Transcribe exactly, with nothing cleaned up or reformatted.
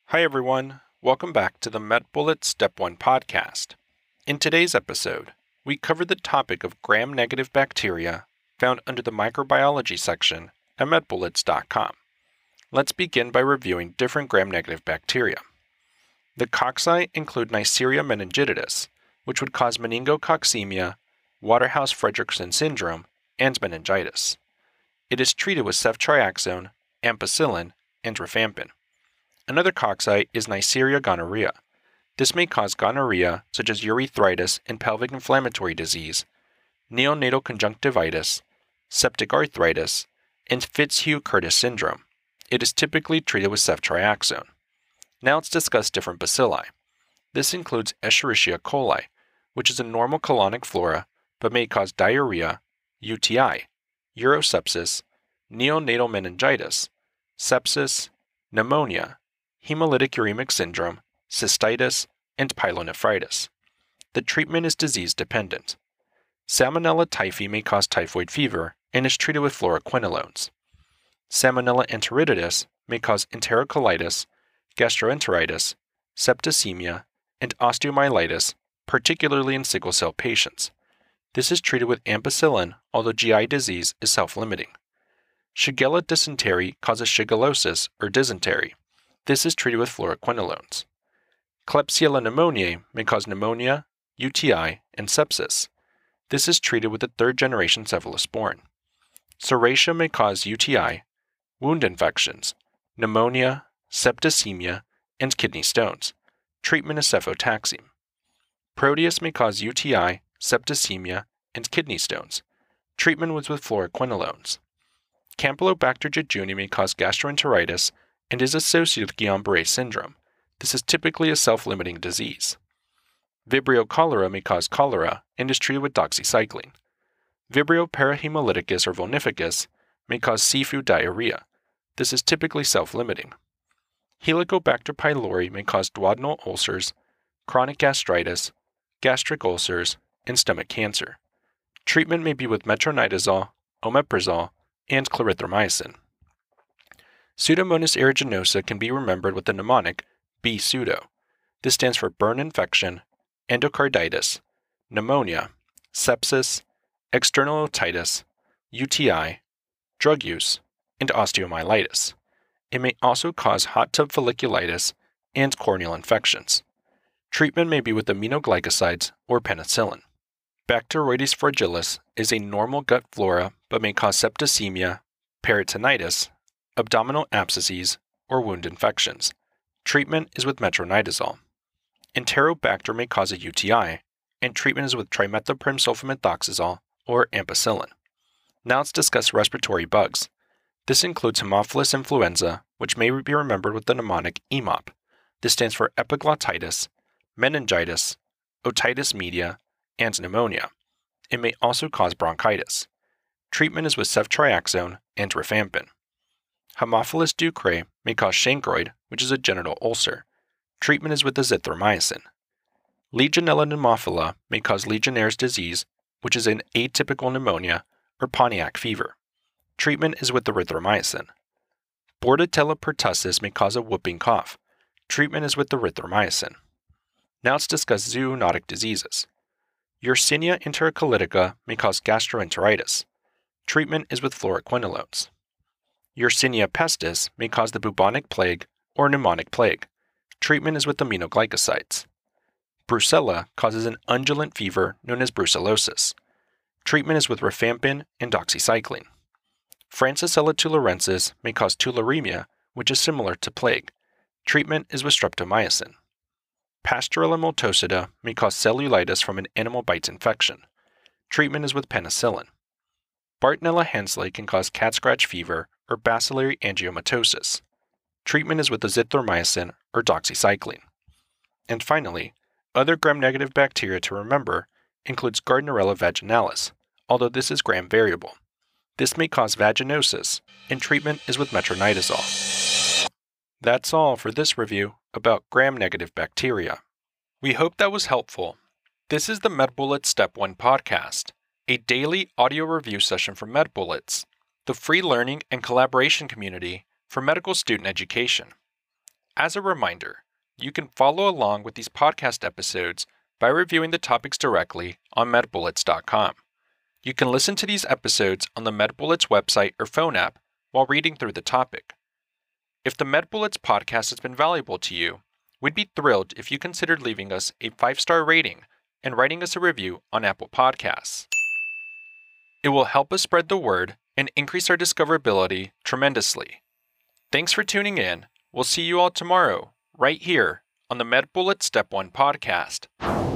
Hi everyone, welcome back to the MedBullets Step one podcast. In today's episode, we cover the topic of gram-negative bacteria found under the microbiology section at medbullets dot com. Let's begin by reviewing different gram-negative bacteria. The cocci include Neisseria meningitidis, which would cause meningococcemia, Waterhouse-Friderichsen syndrome, and meningitis. It is treated with ceftriaxone, ampicillin, and rifampin. Another cocci is Neisseria gonorrhea. This may cause gonorrhea such as urethritis and pelvic inflammatory disease, neonatal conjunctivitis, septic arthritis, and Fitzhugh-Curtis syndrome. It is typically treated with ceftriaxone. Now let's discuss different bacilli. This includes Escherichia coli, which is a normal colonic flora but may cause diarrhea, U T I, urosepsis, neonatal meningitis, sepsis, pneumonia, hemolytic uremic syndrome, cystitis, and pyelonephritis. The treatment is disease-dependent. Salmonella typhi may cause typhoid fever and is treated with fluoroquinolones. Salmonella enteritidis may cause enterocolitis, gastroenteritis, septicemia, and osteomyelitis, particularly in sickle cell patients. This is treated with ampicillin, although G I disease is self-limiting. Shigella dysentery causes shigellosis or dysentery. This is treated with fluoroquinolones. Klebsiella pneumoniae may cause pneumonia, U T I, and sepsis. This is treated with the third-generation cephalosporin. Serratia may cause U T I, wound infections, pneumonia, septicemia, and kidney stones. Treatment is cefotaxime. Proteus may cause U T I, septicemia, and kidney stones. Treatment was with fluoroquinolones. Campylobacter jejuni may cause gastroenteritis and is associated with Guillain-Barré syndrome. This is typically a self-limiting disease. Vibrio cholera may cause cholera and is treated with doxycycline. Vibrio parahemolyticus or vulnificus may cause seafood diarrhea. This is typically self-limiting. Helicobacter pylori may cause duodenal ulcers, chronic gastritis, gastric ulcers, and stomach cancer. Treatment may be with metronidazole, omeprazole, and clarithromycin. Pseudomonas aeruginosa can be remembered with the mnemonic B pseudo. This stands for burn infection, endocarditis, pneumonia, sepsis, external otitis, U T I, drug use, and osteomyelitis. It may also cause hot tub folliculitis and corneal infections. Treatment may be with aminoglycosides or penicillin. Bacteroides fragilis is a normal gut flora but may cause septicemia, peritonitis, abdominal abscesses, or wound infections. Treatment is with metronidazole. Enterobacter may cause a U T I, and treatment is with trimethoprim sulfamethoxazole or ampicillin. Now let's discuss respiratory bugs. This includes Haemophilus influenza, which may be remembered with the mnemonic E M O P. This stands for epiglottitis, meningitis, otitis media, and pneumonia. It may also cause bronchitis. Treatment is with ceftriaxone and rifampin. Haemophilus ducreyi may cause chancroid, which is a genital ulcer. Treatment is with azithromycin. Legionella pneumophila may cause Legionnaire's disease, which is an atypical pneumonia, or Pontiac fever. Treatment is with erythromycin. Bordetella pertussis may cause a whooping cough. Treatment is with erythromycin. Now let's discuss zoonotic diseases. Yersinia enterocolitica may cause gastroenteritis. Treatment is with fluoroquinolones. Yersinia pestis may cause the bubonic plague or pneumonic plague. Treatment is with aminoglycosides. Brucella causes an undulant fever known as brucellosis. Treatment is with rifampin and doxycycline. Francisella tularensis may cause tularemia, which is similar to plague. Treatment is with streptomycin. Pasteurella multocida may cause cellulitis from an animal bites infection. Treatment is with penicillin. Bartonella henselae can cause cat scratch fever or bacillary angiomatosis. Treatment is with azithromycin or doxycycline. And finally, other gram-negative bacteria to remember includes Gardnerella vaginalis, although this is gram-variable. This may cause vaginosis, and treatment is with metronidazole. That's all for this review about gram-negative bacteria. We hope that was helpful. This is the MedBullets Step one podcast, a daily audio review session from MedBullets, the free learning and collaboration community for medical student education. As a reminder, you can follow along with these podcast episodes by reviewing the topics directly on medbullets dot com. You can listen to these episodes on the MedBullets website or phone app while reading through the topic. If the MedBullets podcast has been valuable to you, we'd be thrilled if you considered leaving us a five-star rating and writing us a review on Apple Podcasts. It will help us spread the word and increase our discoverability tremendously. Thanks for tuning in. We'll see you all tomorrow, right here on the MedBullets Step one podcast.